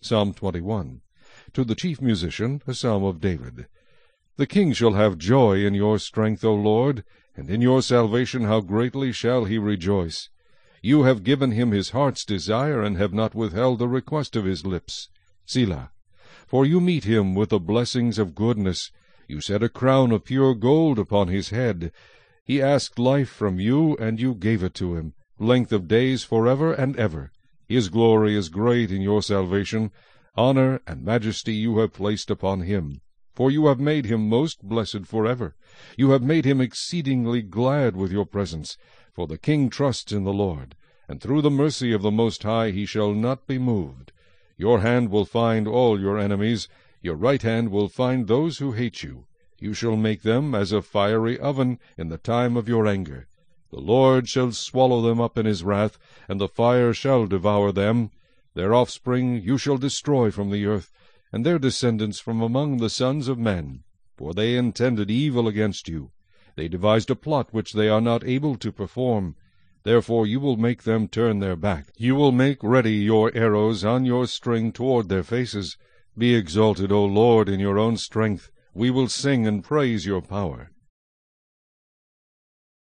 Psalm 21. To the chief musician, a psalm of David. The king shall have joy in your strength, O Lord, and in your salvation how greatly shall he rejoice. You have given him his heart's desire, and have not withheld the request of his lips. Selah. For you meet him with the blessings of goodness. You set a crown of pure gold upon his head. He asked life from you, and you gave it to him, length of days forever and ever. His glory is great in your salvation. Honor and majesty you have placed upon him. For you have made him most blessed forever. You have made him exceedingly glad with your presence. For the king trusts in the Lord, and through the mercy of the Most High he shall not be moved. Your hand will find all your enemies. Your right hand will find those who hate you. You shall make them as a fiery oven in the time of your anger. The Lord shall swallow them up in his wrath, and the fire shall devour them. Their offspring you shall destroy from the earth, and their descendants from among the sons of men. For they intended evil against you. They devised a plot which they are not able to perform. Therefore you will make them turn their back. You will make ready your arrows on your string toward their faces. Be exalted, O Lord, in your own strength. We will sing and praise your power.